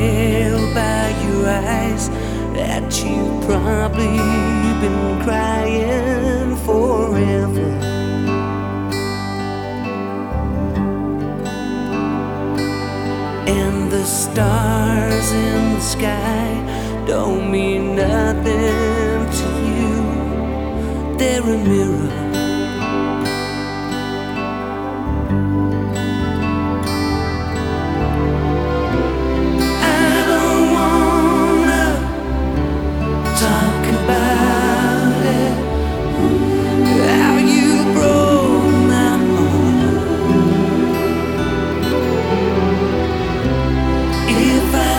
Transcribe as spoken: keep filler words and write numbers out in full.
tell by your eyes that you've probably been crying forever. And the stars in the sky don't mean nothing to you. They're a mirror